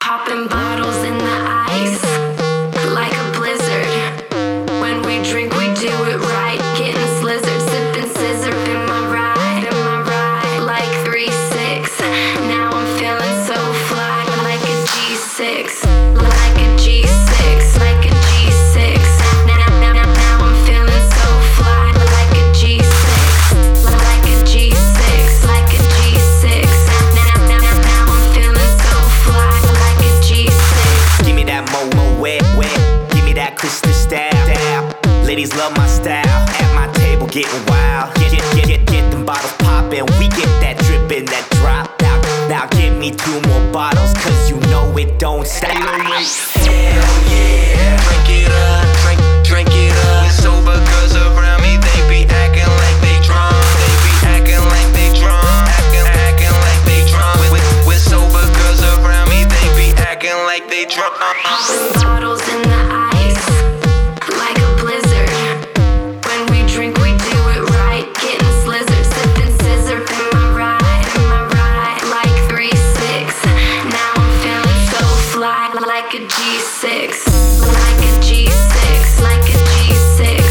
Popping bottles in the ice, like a blizzard. When we drink, we do it right. Getting slizzard, sipping scissor in my ride, like 3-6. Now I'm feeling so fly, like a G6, like a G6, like a G6. Now I'm feeling so fly, like a G6, like a G6, like a G6. Now I'm feeling so fly, like a G6. Give me that wet, give me that crystal style. Ladies love my style. At my table getting wild. Get them bottles poppin'. We get that drippin', that drop. Now give me 2 more bottles, cause you know it don't stop. Hell yeah. Drink it up, drink it up. We're sober girls around me, they be acting like they drunk. They be acting like they drunk. Acting like they drunk. We're sober girls around me, they be acting like they drunk. Popping bottles in the ice, like a blizzard. When we drink, we do it right. Getting slizzard, sipping scissor in my ride, like 3-6. Now I'm feeling so fly, like a G6, like a G6, like a G6.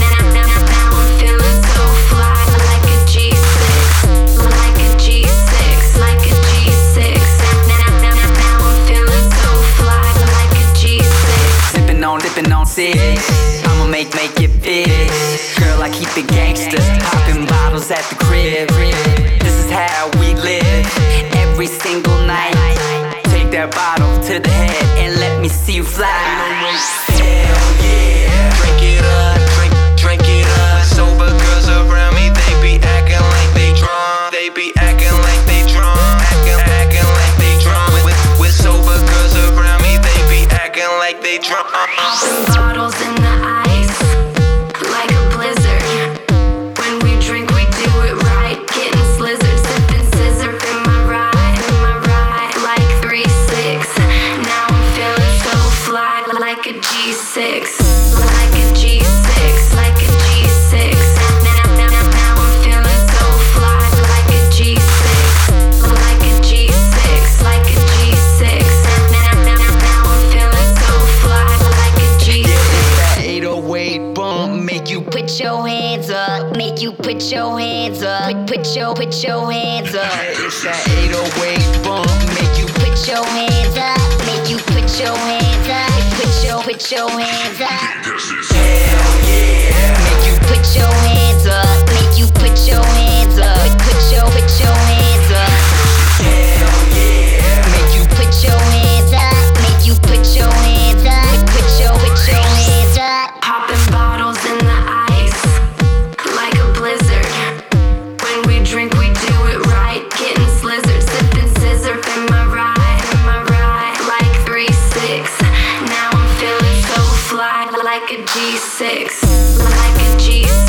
Now I'm feeling so fly, like a G6, like a G6, like a G6. Now I'm feeling so fly, like a G6. Sippin' on 6. I'ma make it fit. Girl, I keep it gangsta. Poppin' bottles at the crib. This is how we live every single night. Take that bottle to the head and let me see you fly. Hell yeah. Drink it up, drink it up. Sober girls around me, they be acting like they drunk. They be acting like they drunk. Acting like they drunk. With sober girls around me, they be acting like they drunk. Popping bottles in the ice, like a blizzard. When we drink, we do it right. Getting slizzard, sipping scissor in my ride, like 3-6. Now I'm feeling so fly, like a G6, like a G6, like a G6. Now I'm feeling so fly, like a G6, like a G6, like a G6. Now I'm feeling so fly, like a G6. That 808 bump make you Put your hands up, make you put your hands up, put your hands up. It's that 808 bump make you Put your hands up, make you put your hands up, put your hands up. Hell yeah. Make you put your hands up, make you put your hands up, put your hands up. Hell yeah. Make you put your hands up, make you put your hands up, put your hands up. Popping bottles in the ice, like a blizzard. When we drink, we do it right. Getting slizzard, sipping scissor in my ride, like 3-6. Now I'm feeling so fly, like a G6, like a G6.